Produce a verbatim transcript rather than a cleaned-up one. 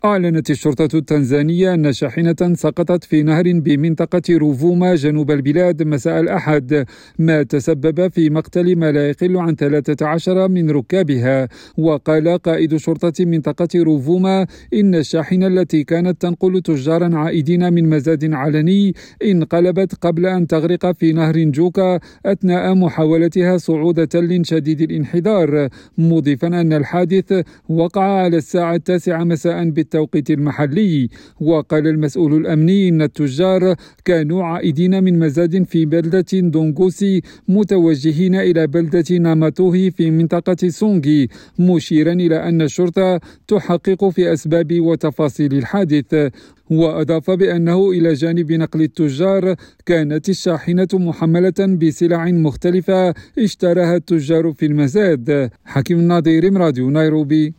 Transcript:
أعلنت الشرطة التنزانية أن شاحنة سقطت في نهر بمنطقة روفوما جنوب البلاد مساء الأحد، ما تسبب في مقتل ما لا يقل عن ثلاثة عشر من ركابها. وقال قائد شرطة منطقة روفوما إن الشاحنة التي كانت تنقل تجارا عائدين من مزاد علني انقلبت قبل أن تغرق في نهر جوكا أثناء محاولتها صعود تل شديد الانحدار، مضيفا أن الحادث وقع على الساعة التاسعة مساء بالتوقيت المحلي. وقال المسؤول الأمني إن التجار كانوا عائدين من مزاد في بلدة دونغوسي متوجهين إلى بلدة ناماتوهي في منطقة سونغي، مشيرا إلى أن الشرطة تحقق في أسباب وتفاصيل الحادث. وأضاف بأنه إلى جانب نقل التجار كانت الشاحنة محملة بسلع مختلفة اشتراها التجار في المزاد. حكيم الناظر، راديو نيروبي.